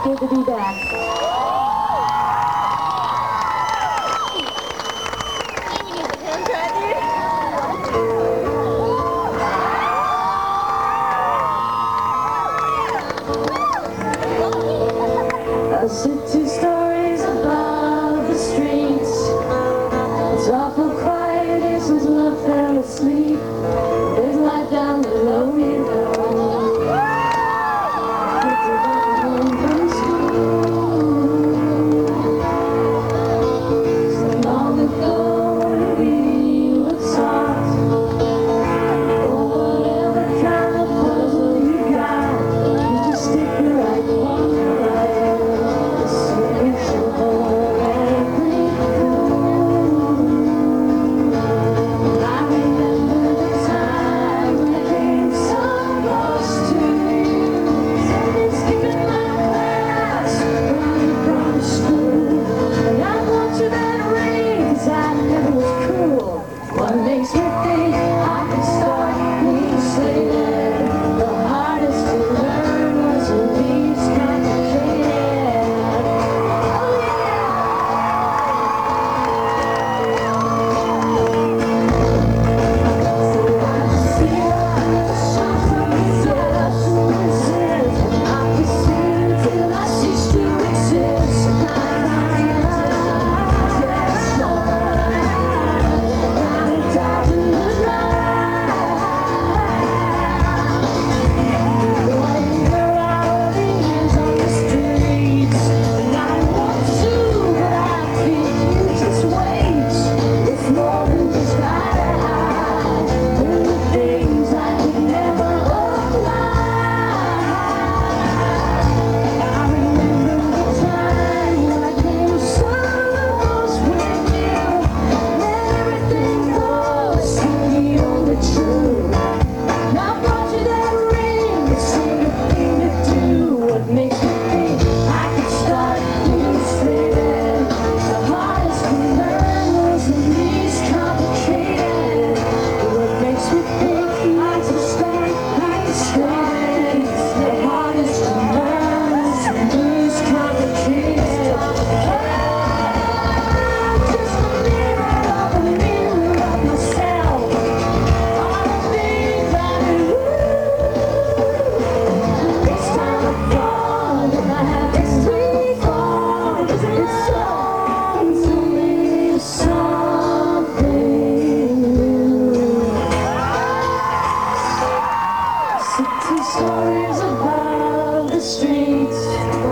good to be back. I sit 2 stories above the streets. It's awful quiet here since love fell asleep. There's light down below me though. Kids are going home from school. So long ago when we were taught, oh, whatever kind of puzzle you got, you just stick the right one right. What makes me think I can start being slated? The hardest to learn was the least complicated. Oh yeah! So I see the shots of resist. I can see till I cease to exist. Stories above the streets.